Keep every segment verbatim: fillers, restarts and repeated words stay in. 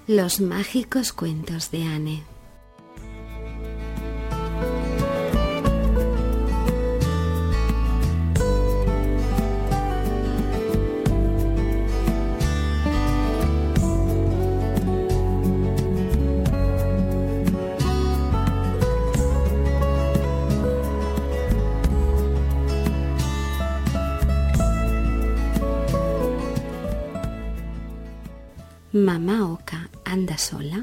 Los mágicos cuentos de Anne. ¿Mamá Oca anda sola?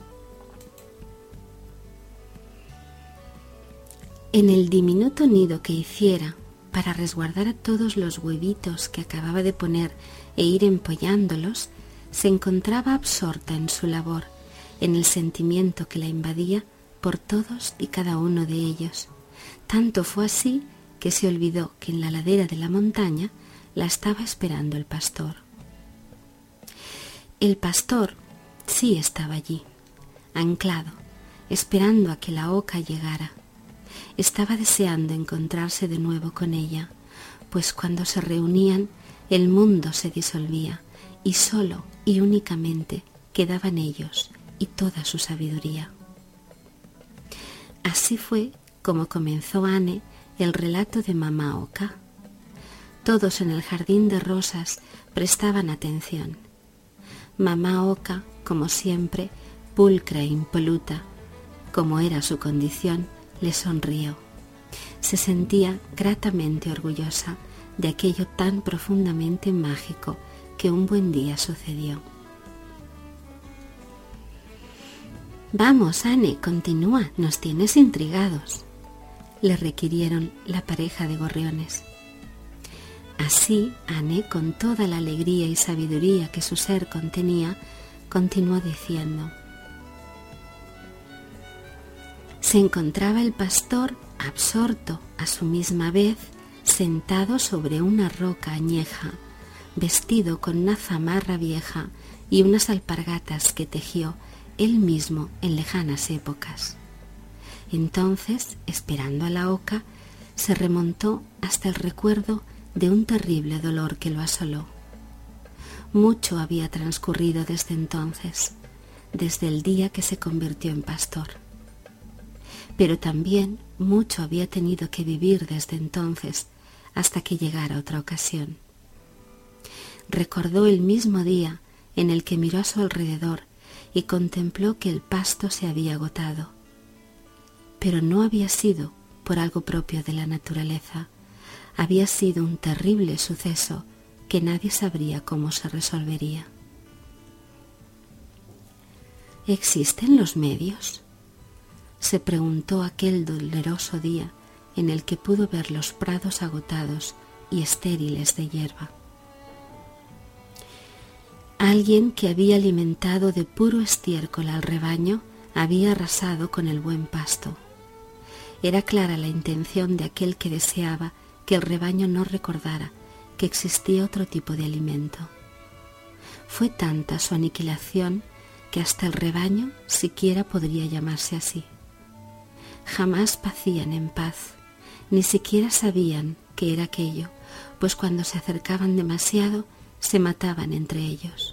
En el diminuto nido que hiciera para resguardar a todos los huevitos que acababa de poner e ir empollándolos, se encontraba absorta en su labor, en el sentimiento que la invadía por todos y cada uno de ellos. Tanto fue así que se olvidó que en la ladera de la montaña la estaba esperando el pastor. El pastor sí estaba allí, anclado, esperando a que la oca llegara. Estaba deseando encontrarse de nuevo con ella, pues cuando se reunían el mundo se disolvía y solo y únicamente quedaban ellos y toda su sabiduría. Así fue como comenzó Anne el relato de Mamá Oca. Todos en el jardín de rosas prestaban atención. Mamá Oca, como siempre, pulcra e impoluta, como era su condición, le sonrió. Se sentía gratamente orgullosa de aquello tan profundamente mágico que un buen día sucedió. «Vamos, Anne, continúa, nos tienes intrigados», le requirieron la pareja de gorriones. Así, Anne, con toda la alegría y sabiduría que su ser contenía, continuó diciendo: se encontraba el pastor absorto a su misma vez, sentado sobre una roca añeja, vestido con una zamarra vieja y unas alpargatas que tejió él mismo en lejanas épocas. Entonces, esperando a la oca, se remontó hasta el recuerdo de un terrible dolor que lo asoló. Mucho había transcurrido desde entonces, desde el día que se convirtió en pastor. Pero también mucho había tenido que vivir desde entonces hasta que llegara otra ocasión. Recordó el mismo día en el que miró a su alrededor y contempló que el pasto se había agotado. Pero no había sido por algo propio de la naturaleza. Había sido un terrible suceso que nadie sabría cómo se resolvería. ¿Existen los medios?, se preguntó aquel doloroso día en el que pudo ver los prados agotados y estériles de hierba. Alguien que había alimentado de puro estiércol al rebaño había arrasado con el buen pasto. Era clara la intención de aquel que deseaba que el rebaño no recordara que existía otro tipo de alimento. Fue tanta su aniquilación que hasta el rebaño siquiera podría llamarse así. Jamás pacían en paz, ni siquiera sabían qué era aquello, pues cuando se acercaban demasiado se mataban entre ellos.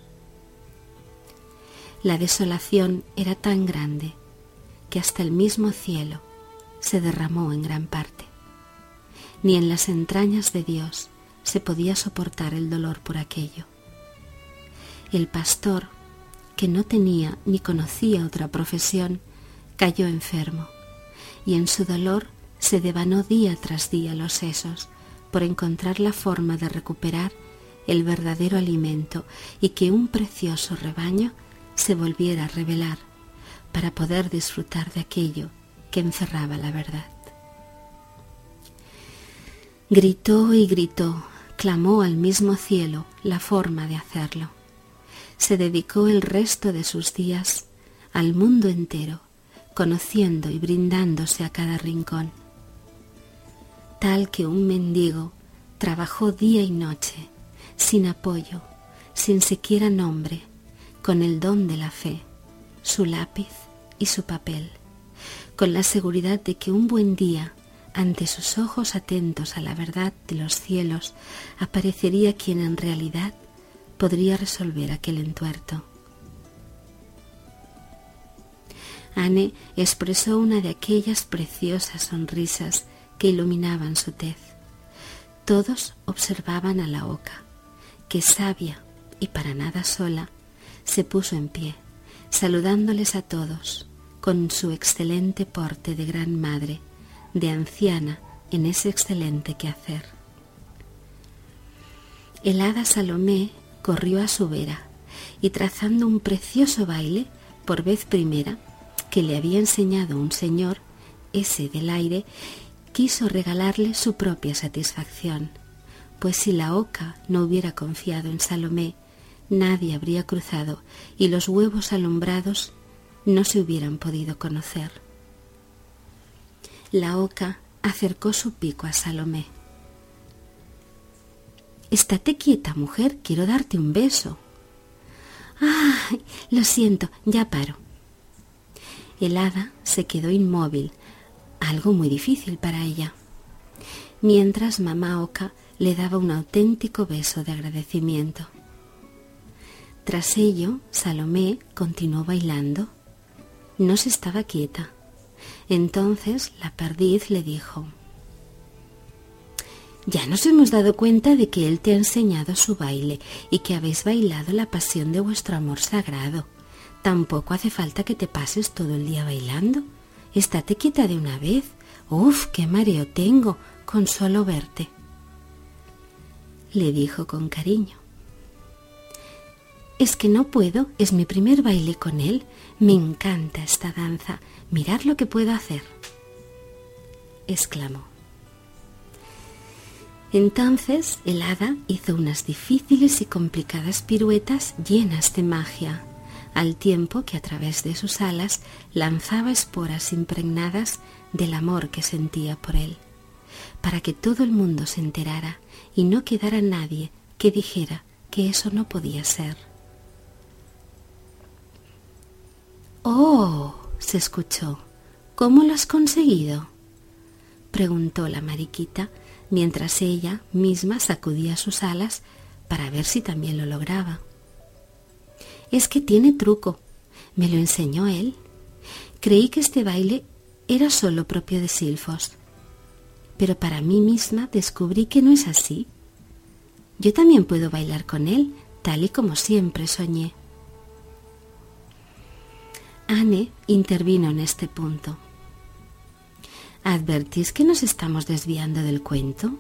La desolación era tan grande que hasta el mismo cielo se derramó en gran parte. Ni en las entrañas de Dios se podía soportar el dolor por aquello. El pastor, que no tenía ni conocía otra profesión, cayó enfermo, y en su dolor se devanó día tras día los sesos por encontrar la forma de recuperar el verdadero alimento y que un precioso rebaño se volviera a revelar para poder disfrutar de aquello que encerraba la verdad. Gritó y gritó, clamó al mismo cielo la forma de hacerlo. Se dedicó el resto de sus días al mundo entero, conociendo y brindándose a cada rincón. Tal que un mendigo trabajó día y noche, sin apoyo, sin siquiera nombre, con el don de la fe, su lápiz y su papel, con la seguridad de que un buen día, ante sus ojos atentos a la verdad de los cielos, aparecería quien en realidad podría resolver aquel entuerto. Anne expresó una de aquellas preciosas sonrisas que iluminaban su tez. Todos observaban a la oca, que sabia y para nada sola, se puso en pie, saludándoles a todos, con su excelente porte de gran madre, de anciana en ese excelente quehacer. El hada Salomé corrió a su vera y, trazando un precioso baile, por vez primera, que le había enseñado un señor, ese del aire, quiso regalarle su propia satisfacción, pues si la oca no hubiera confiado en Salomé, nadie habría cruzado y los huevos alumbrados no se hubieran podido conocer. La oca acercó su pico a Salomé. «Estate quieta, mujer, quiero darte un beso». «Ah, lo siento, ya paro». El hada se quedó inmóvil, algo muy difícil para ella, mientras mamá oca le daba un auténtico beso de agradecimiento. Tras ello, Salomé continuó bailando. No se estaba quieta. Entonces la perdiz le dijo: «Ya nos hemos dado cuenta de que él te ha enseñado su baile y que habéis bailado la pasión de vuestro amor sagrado. Tampoco hace falta que te pases todo el día bailando. Estate quieta de una vez. Uf, qué mareo tengo con solo verte», le dijo con cariño. «Es que no puedo, es mi primer baile con él. Me encanta esta danza. Mirad lo que puedo hacer», exclamó. Entonces el hada hizo unas difíciles y complicadas piruetas llenas de magia, al tiempo que a través de sus alas lanzaba esporas impregnadas del amor que sentía por él, para que todo el mundo se enterara y no quedara nadie que dijera que eso no podía ser. «Oh», se escuchó. «¿Cómo lo has conseguido?», preguntó la mariquita, mientras ella misma sacudía sus alas para ver si también lo lograba. «Es que tiene truco. Me lo enseñó él. Creí que este baile era solo propio de Silfos, pero para mí misma descubrí que no es así. Yo también puedo bailar con él, tal y como siempre soñé». Anne intervino en este punto. «¿Advertís que nos estamos desviando del cuento?».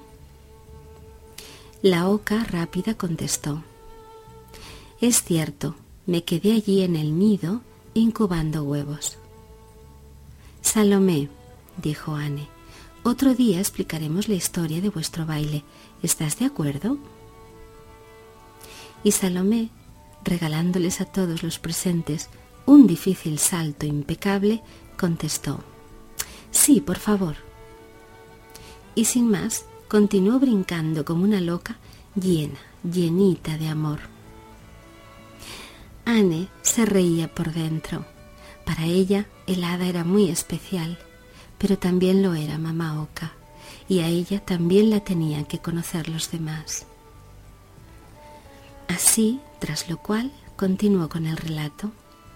La oca rápida contestó: «Es cierto, me quedé allí en el nido incubando huevos». «Salomé», dijo Anne, «otro día explicaremos la historia de vuestro baile. ¿Estás de acuerdo?». Y Salomé, regalándoles a todos los presentes un difícil salto impecable, contestó: «Sí, por favor». Y sin más, continuó brincando como una loca, llena, llenita de amor. Anne se reía por dentro. Para ella el hada era muy especial, pero también lo era mamá oca, y a ella también la tenían que conocer los demás. Así, tras lo cual, continuó con el relato.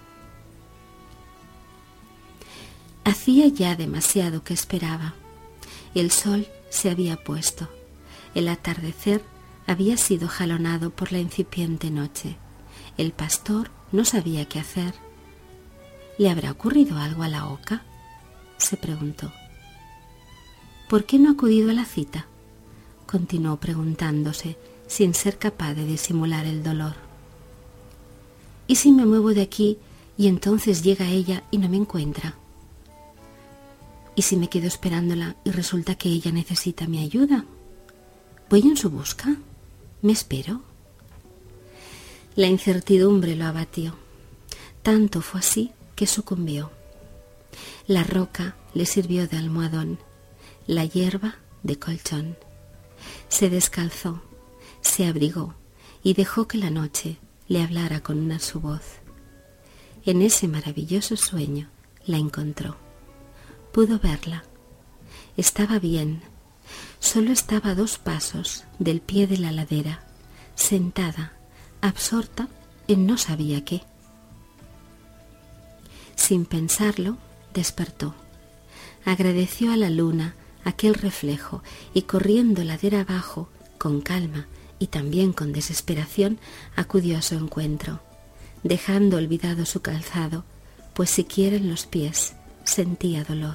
Hacía ya demasiado que esperaba. El sol se había puesto. El atardecer había sido jalonado por la incipiente noche. El pastor no sabía qué hacer. ¿Le habrá ocurrido algo a la oca?, se preguntó. ¿Por qué no ha acudido a la cita?, continuó preguntándose, sin ser capaz de disimular el dolor. ¿Y si me muevo de aquí y entonces llega ella y no me encuentra? ¿Y si me quedo esperándola y resulta que ella necesita mi ayuda? ¿Voy en su busca? ¿Me espero? La incertidumbre lo abatió. Tanto fue así que sucumbió. La roca le sirvió de almohadón, la hierba de colchón. Se descalzó, se abrigó y dejó que la noche le hablara con una su voz. En ese maravilloso sueño la encontró. Pudo verla. Estaba bien. Solo estaba a dos pasos del pie de la ladera, sentada, absorta en no sabía qué. Sin pensarlo, despertó. Agradeció a la luna aquel reflejo y corriendo ladera abajo, con calma y también con desesperación, acudió a su encuentro, dejando olvidado su calzado, pues siquiera en los pies sentía dolor.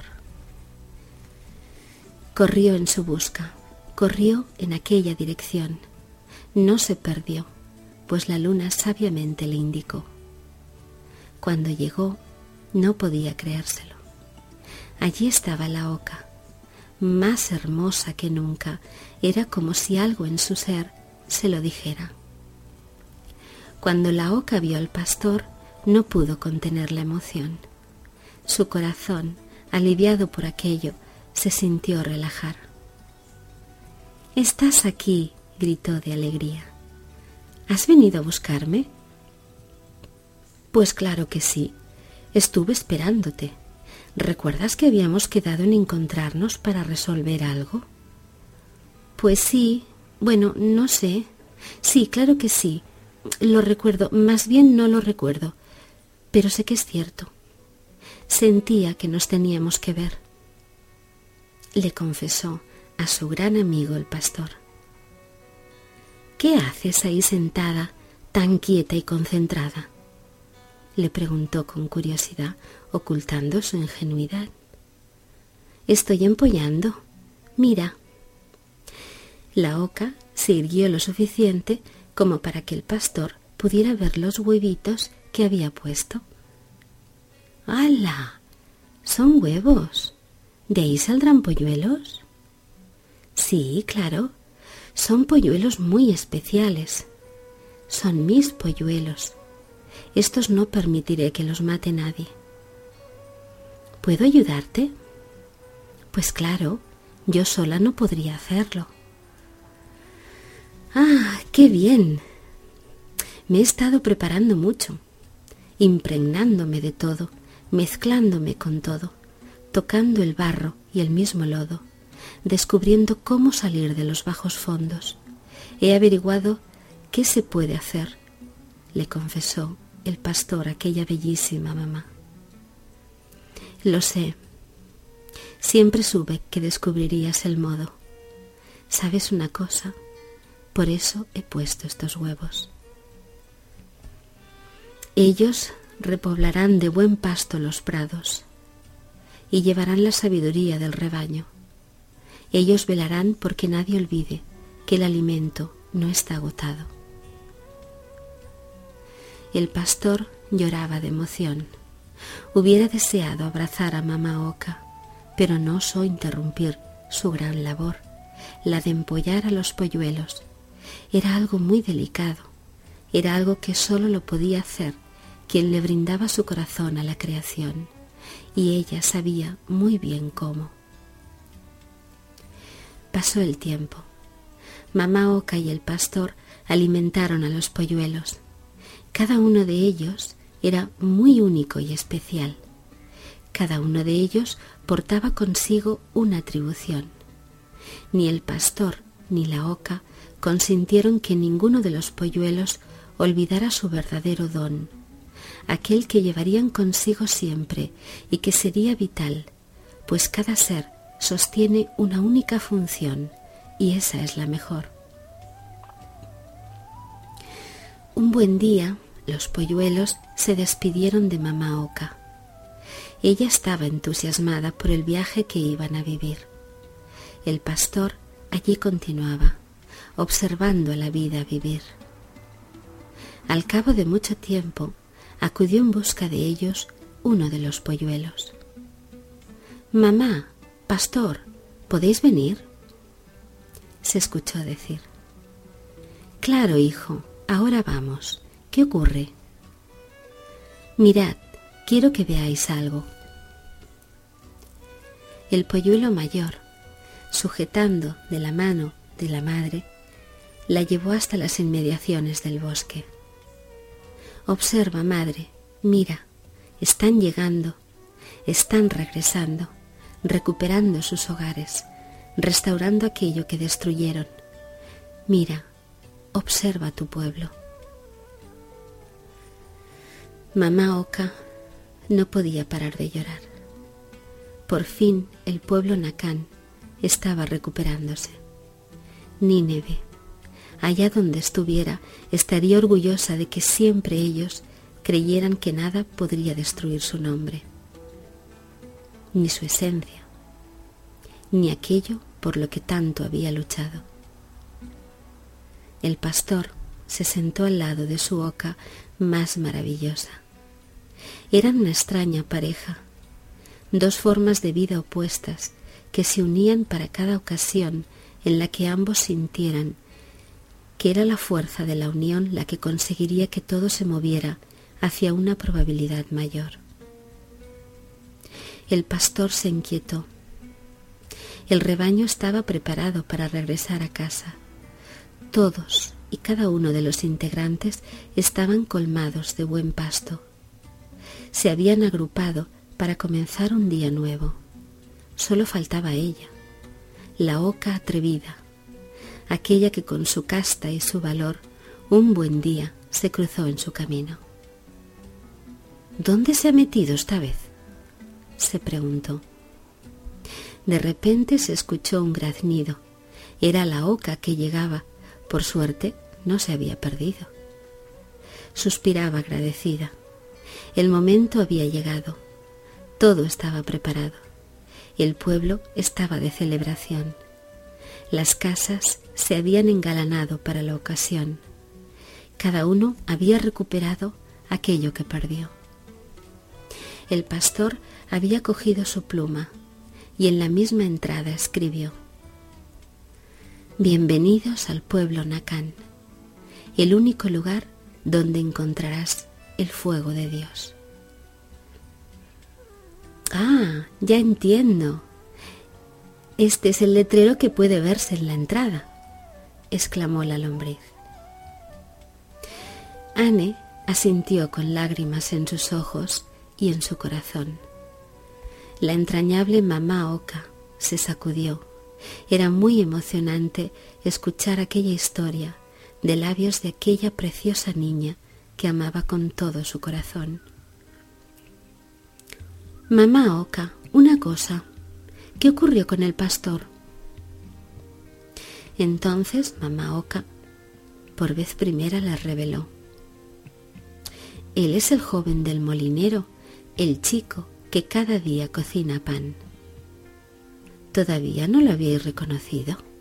Corrió en su busca, corrió en aquella dirección. No se perdió, pues la luna sabiamente le indicó. Cuando llegó, no podía creérselo. Allí estaba la oca, más hermosa que nunca. Era como si algo en su ser se lo dijera. Cuando la oca vio al pastor, no pudo contener la emoción. Su corazón, aliviado por aquello, se sintió relajar. «¿Estás aquí?», gritó de alegría. «¿Has venido a buscarme?». «Pues claro que sí. Estuve esperándote. ¿Recuerdas que habíamos quedado en encontrarnos para resolver algo?». «Pues sí. Bueno, no sé. Sí, claro que sí. Lo recuerdo. Más bien no lo recuerdo. Pero sé que es cierto. Sentía que nos teníamos que ver», le confesó a su gran amigo el pastor. «¿Qué haces ahí sentada, tan quieta y concentrada?», le preguntó con curiosidad, ocultando su ingenuidad. «Estoy empollando. Mira». La oca se irguió lo suficiente como para que el pastor pudiera ver los huevitos que había puesto. ¡Hala! Son huevos. ¿De ahí saldrán polluelos? Sí, claro. Son polluelos muy especiales. Son mis polluelos. Estos no permitiré que los mate nadie. ¿Puedo ayudarte? Pues claro, yo sola no podría hacerlo. ¡Ah, qué bien! Me he estado preparando mucho, impregnándome de todo, mezclándome con todo, tocando el barro y el mismo lodo, descubriendo cómo salir de los bajos fondos. He averiguado qué se puede hacer, le confesó el pastor a aquella bellísima mamá. Lo sé. Siempre supe que descubrirías el modo. ¿Sabes una cosa? Por eso he puesto estos huevos. Ellos repoblarán de buen pasto los prados y llevarán la sabiduría del rebaño. Ellos velarán porque nadie olvide que el alimento no está agotado. El pastor lloraba de emoción. Hubiera deseado abrazar a mamá oca, pero no osó interrumpir su gran labor, la de empollar a los polluelos. Era algo muy delicado, era algo que solo lo podía hacer quien le brindaba su corazón a la creación, y ella sabía muy bien cómo. Pasó el tiempo. Mamá oca y el pastor alimentaron a los polluelos. Cada uno de ellos era muy único y especial. Cada uno de ellos portaba consigo una atribución. Ni el pastor ni la oca consintieron que ninguno de los polluelos olvidara su verdadero don, aquel que llevarían consigo siempre y que sería vital, pues cada ser sostiene una única función y esa es la mejor. Un buen día, los polluelos se despidieron de mamá oca. Ella estaba entusiasmada por el viaje que iban a vivir. El pastor allí continuaba, observando a la vida vivir. Al cabo de mucho tiempo, acudió en busca de ellos uno de los polluelos. «Mamá, pastor, ¿podéis venir?», se escuchó decir. «Claro, hijo, ahora vamos. ¿Qué ocurre?». «Mirad, quiero que veáis algo». El polluelo mayor, sujetando de la mano de la madre, la llevó hasta las inmediaciones del bosque. «Observa, madre, mira, están llegando, están regresando, recuperando sus hogares, restaurando aquello que destruyeron. Mira, observa tu pueblo». Mamá oca No podía parar de llorar. Por fin el pueblo Nacán estaba recuperándose. Nínive, allá donde estuviera, estaría orgullosa de que siempre ellos creyeran que nada podría destruir su nombre, ni su esencia, ni aquello por lo que tanto había luchado. El pastor se sentó al lado de su oca más maravillosa. Eran una extraña pareja, dos formas de vida opuestas que se unían para cada ocasión en la que ambos sintieran que era la fuerza de la unión la que conseguiría que todo se moviera hacia una probabilidad mayor. El pastor se inquietó. El rebaño estaba preparado para regresar a casa. Todos y cada uno de los integrantes estaban colmados de buen pasto. Se habían agrupado para comenzar un día nuevo. Solo faltaba ella, la oca atrevida, aquella que con su casta y su valor un buen día se cruzó en su camino. ¿Dónde se ha metido esta vez?, se preguntó. De repente se escuchó un graznido. Era la oca que llegaba. Por suerte, no se había perdido. Suspiraba agradecida. El momento había llegado. Todo estaba preparado. El pueblo estaba de celebración. Las casas se habían engalanado para la ocasión. Cada uno había recuperado aquello que perdió. El pastor había cogido su pluma y en la misma entrada escribió: Bienvenidos al pueblo Nacán, el único lugar donde encontrarás el fuego de Dios. Ah, ya entiendo. Este es el letrero que puede verse en la entrada, exclamó la lombriz. Anne asintió con lágrimas en sus ojos y en su corazón. La entrañable mamá oca se sacudió. Era muy emocionante escuchar aquella historia de labios de aquella preciosa niña que amaba con todo su corazón. Mamá oca, una cosa. ¿Qué ocurrió con el pastor? Entonces mamá oca por vez primera la reveló. Él es el joven del molinero, el chico que cada día cocina pan. ¿Todavía no lo habíais reconocido?